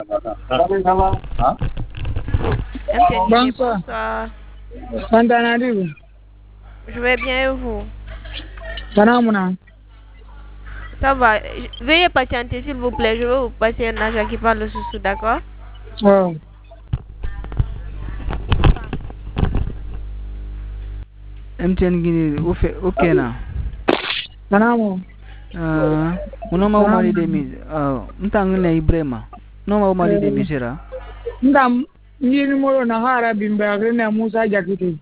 Bonsoir. Santanadibu. Je vais bien et vous? Banamuna. Ça va. Veuillez patienter s'il vous plaît. Je vais vous passer un agent qui parle sous d'accord? Oh. MTN gini okay na. Banamu. Unoma umali de mi mtangile Ibrema. Unoma umali de misera. Ndam nyini moro na hara bimba na Musa Jakiti.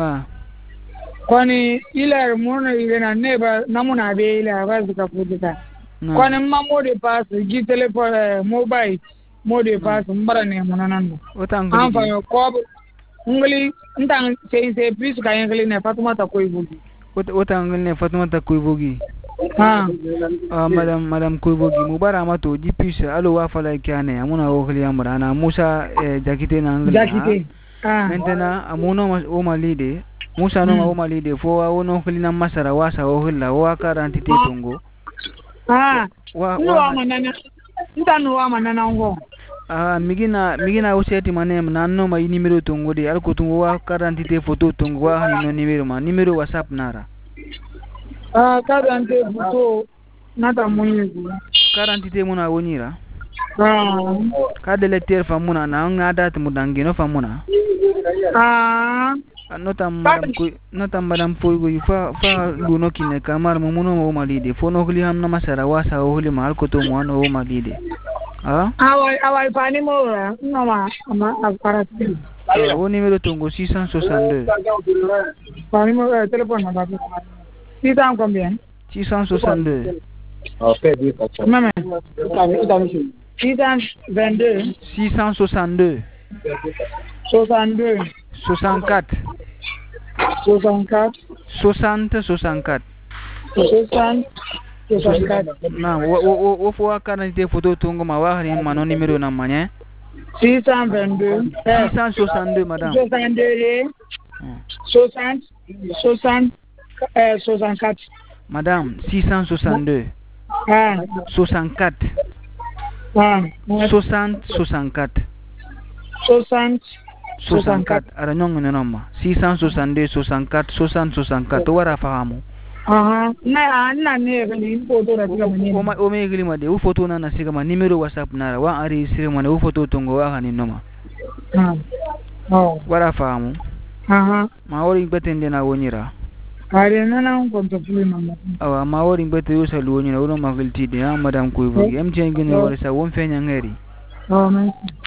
Kwani ile mona ile na neba namuna be ile abazika kudika. Kwani mode pass gi telephone mobile mode pass mbara ne monanando. Otangili. Anfa ko ngli ndang se plus ka ngli ne Fatumata Koibogi. Otangili ne Fatumata Koibogi. Madam Koibogi mubara mato jipisa alo wafala kyane amuna okli amra na Musa Jakite na ngli. Jakite. Maintenant amuna o malide Musa no ma malide fo wa wono okli na masara wasa ohilla wa karanti te tongo. Wa manana. Ndanu wa manana ngo. Migina useti manem nanno ma numero tongo de alko tongo wa karantite photo tongo wa hani no numero WhatsApp nara. Karantite photo nata monyezi. Karantite muna wonyira. Kadele ter famuna na ngada tmudangino famuna. Notam madam poigo fa luno kine kamar mumuno o malide fono kli hamna masara wasa o hli mal ko to mo no o malide. Awai pani mora nama ama aparati. Au numéro tongo 662. Pani mora téléphone na babu. 600 combien? 662. Maman. 622. 662. 62. 64. 64. 60 64. 60. Na wo fo karantite photo tongo ma wa hari mano numéro na manye 622 662 madame 62 60 60 64 madame 662 64 60 64 60 64 ara nyongo noma 662 64 60 64 wara fahamu na ne gani photo ra tiga mani o me gili made u photo na siga ma numero WhatsApp nara wa ari sire mane u photo tongo wa hani noma wara fahamu ma ori betende na wonyira are na ko to puli mama awa ma ori bete usa lu wonyira uno magilti de madam Koibogi MTN gini wori sa won fenya ngeri